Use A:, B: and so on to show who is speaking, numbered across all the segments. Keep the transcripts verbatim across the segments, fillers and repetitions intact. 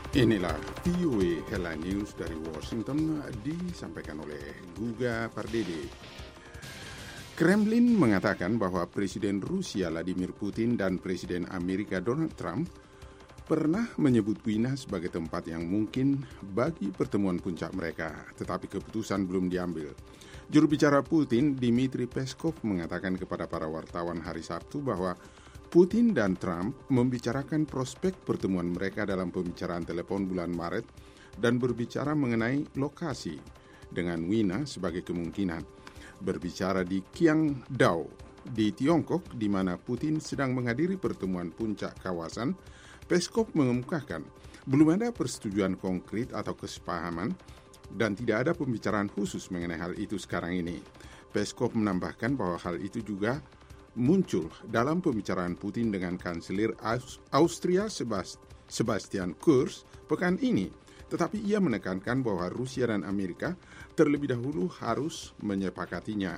A: Inilah V O A Headline News dari Washington, disampaikan oleh Guga Pardede. Kremlin mengatakan bahwa Presiden Rusia Vladimir Putin dan Presiden Amerika Donald Trump pernah menyebut Wina sebagai tempat yang mungkin bagi pertemuan puncak mereka, tetapi keputusan belum diambil. Juru bicara Putin, Dmitry Peskov, mengatakan kepada para wartawan hari Sabtu bahwa Putin dan Trump membicarakan prospek pertemuan mereka dalam pembicaraan telepon bulan Maret dan berbicara mengenai lokasi dengan Wina sebagai kemungkinan. Berbicara di Qingdao di Tiongkok, di mana Putin sedang menghadiri pertemuan puncak kawasan, Peskov mengemukakan belum ada persetujuan konkret atau kesepahaman dan tidak ada pembicaraan khusus mengenai hal itu sekarang ini. Peskov menambahkan bahwa hal itu juga muncul dalam pembicaraan Putin dengan Kanselir Austria Sebastian Kurz pekan ini. Tetapi ia menekankan bahwa Rusia dan Amerika terlebih dahulu harus menyepakatinya.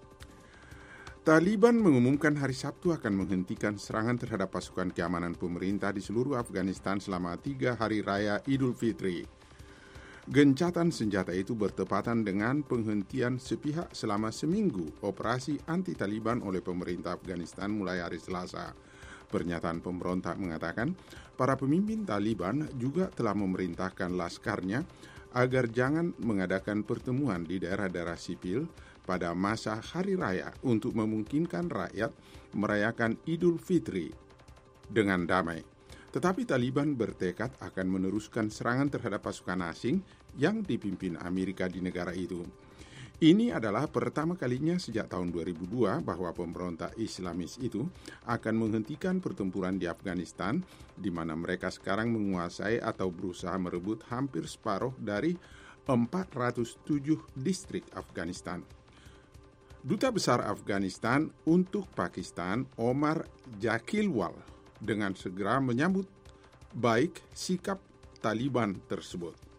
A: Taliban mengumumkan hari Sabtu akan menghentikan serangan terhadap pasukan keamanan pemerintah di seluruh Afghanistan selama tiga hari raya Idul Fitri. Gencatan senjata itu bertepatan dengan penghentian sepihak selama seminggu operasi anti-Taliban oleh pemerintah Afghanistan mulai hari Selasa. Pernyataan pemberontak mengatakan para pemimpin Taliban juga telah memerintahkan laskarnya agar jangan mengadakan pertemuan di daerah-daerah sipil pada masa hari raya untuk memungkinkan rakyat merayakan Idul Fitri dengan damai. Tetapi Taliban bertekad akan meneruskan serangan terhadap pasukan asing yang dipimpin Amerika di negara itu. Ini adalah pertama kalinya sejak tahun dua ribu dua bahwa pemberontak Islamis itu akan menghentikan pertempuran di Afghanistan, di mana mereka sekarang menguasai atau berusaha merebut hampir separuh dari empat ratus tujuh distrik Afghanistan. Duta Besar Afghanistan untuk Pakistan, Omar Jakilwal, dengan segera menyambut baik sikap Taliban tersebut.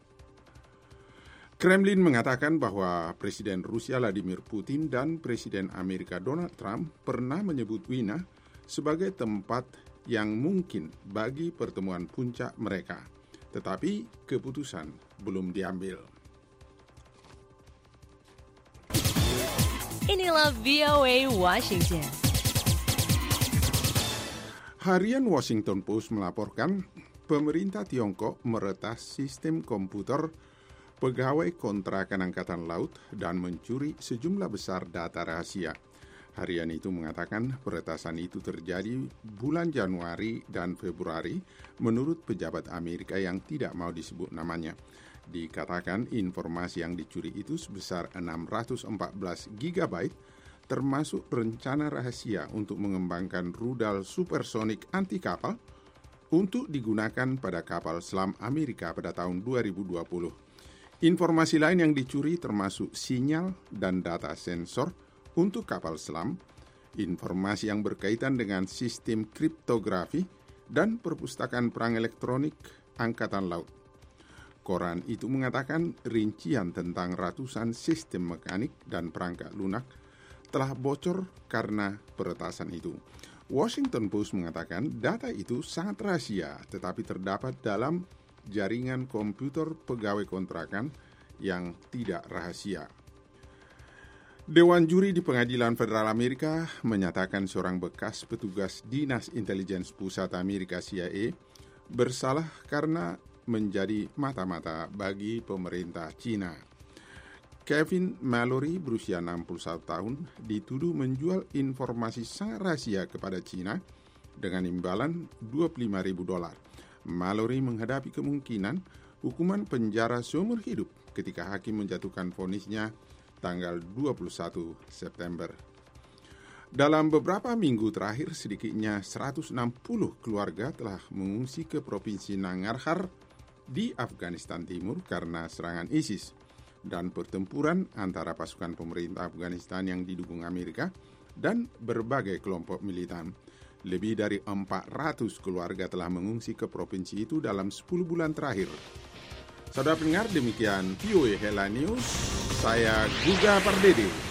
A: Kremlin mengatakan bahwa Presiden Rusia Vladimir Putin dan Presiden Amerika Donald Trump pernah menyebut Wina sebagai tempat yang mungkin bagi pertemuan puncak mereka, tetapi keputusan belum diambil.
B: Inilah V O A Washington.
A: Harian Washington Post melaporkan pemerintah Tiongkok meretas sistem komputer pegawai kontrakan Angkatan Laut dan mencuri sejumlah besar data rahasia. Harian itu mengatakan peretasan itu terjadi bulan Januari dan Februari menurut pejabat Amerika yang tidak mau disebut namanya. Dikatakan informasi yang dicuri itu sebesar enam ratus empat belas gigabyte, termasuk rencana rahasia untuk mengembangkan rudal supersonik anti kapal untuk digunakan pada kapal selam Amerika pada tahun dua ribu dua puluh. Informasi lain yang dicuri termasuk sinyal dan data sensor untuk kapal selam, informasi yang berkaitan dengan sistem kriptografi, dan perpustakaan perang elektronik Angkatan Laut. Koran itu mengatakan rincian tentang ratusan sistem mekanik dan perangkat lunak telah bocor karena peretasan itu. Washington Post mengatakan data itu sangat rahasia, tetapi terdapat dalam jaringan komputer pegawai kontrakan yang tidak rahasia. Dewan Juri di Pengadilan Federal Amerika menyatakan seorang bekas petugas Dinas Intelijen Pusat Amerika C I A bersalah karena menjadi mata-mata bagi pemerintah Cina. Kevin Mallory berusia enam puluh satu tahun dituduh menjual informasi sangat rahasia kepada Cina dengan imbalan dua puluh lima ribu dolar. Mallory menghadapi kemungkinan hukuman penjara seumur hidup ketika hakim menjatuhkan vonisnya tanggal dua puluh satu September. Dalam beberapa minggu terakhir, sedikitnya seratus enam puluh keluarga telah mengungsi ke Provinsi Nangarhar di Afghanistan Timur karena serangan ISIS dan pertempuran antara pasukan pemerintah Afghanistan yang didukung Amerika dan berbagai kelompok militan. Lebih dari empat ratus keluarga telah mengungsi ke provinsi itu dalam sepuluh bulan terakhir. Saudara pendengar, demikian V O A Headline News. Saya Guga Pardede.